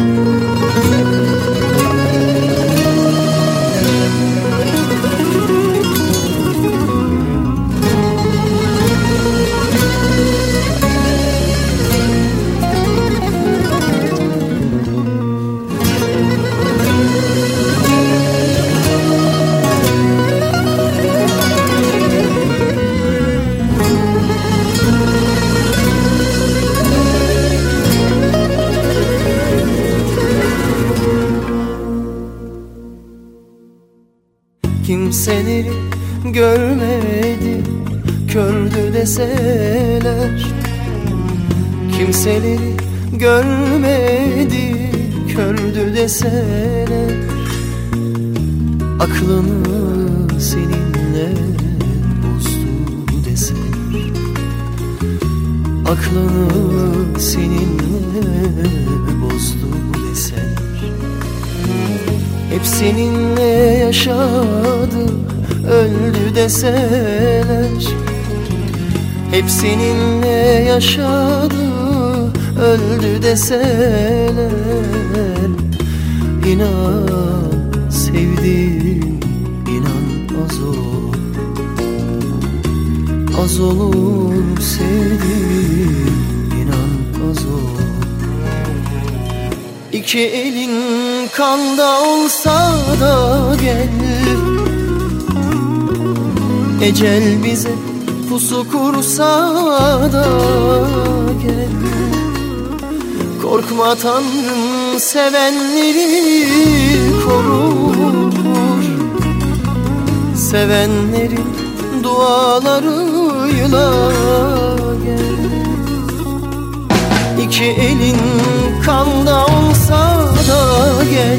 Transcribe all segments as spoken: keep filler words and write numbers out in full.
Kimseleri görmedi, kördü deseler. Kimseleri görmedi, kördü deseler. Aklını seninle bozdu deseler. Aklını seninle bozdu deseler. Hep seninle yaşadı, öldü deseler. Hep seninle yaşadı, öldü deseler. İnan sevdim, inan az olur. Az olur sevdim, inan az olur. İki elin kanda olsa da gel, ecel bize pusu kursa da gel. Korkma Tanrım sevenleri korur, sevenlerin dualarıyla gel. İki elin kanda olsa da gel,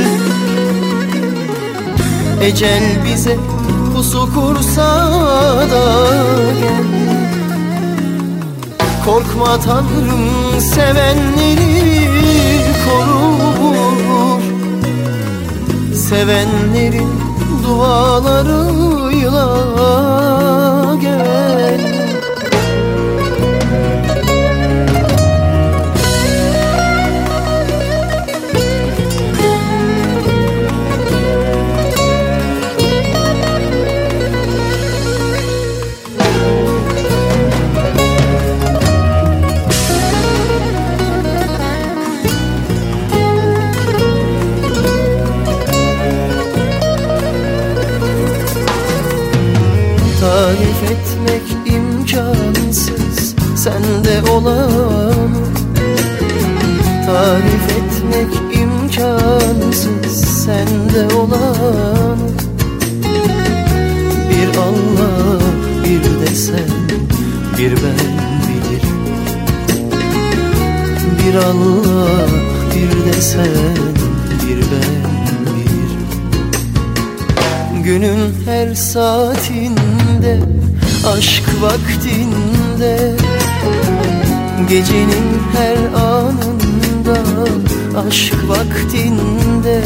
ecel bize pusu kursa da gel. Korkma Tanrım sevenleri korur, sevenlerin dualarıyla gel. Tarif etmek imkansız sende olan. Tarif etmek imkansız sende olan. Bir Allah bir de sen, bir ben bilirim. Bir Allah bir de sen, bir ben bilirim. Günün her saatinde, aşk vaktinde, gecenin her anında, aşk vaktinde.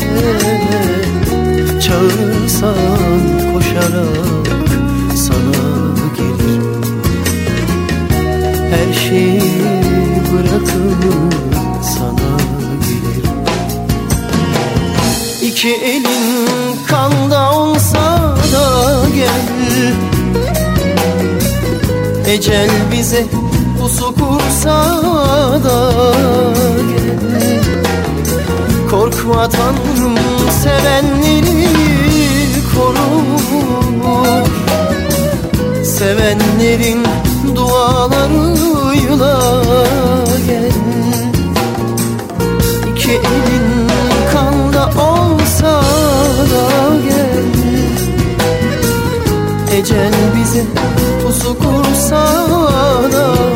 Çağırırsan koşarak sana gelirim. Her şeyi bırakıp sana gelirim. İki elin kanda olsa da gel, ecel bize pusu kursa da gel. Korkma Tanrım sevenleri korur, sevenlerin dualarıyla gel. İki elin kanda olsa da gel, ecel bize pusu kursa da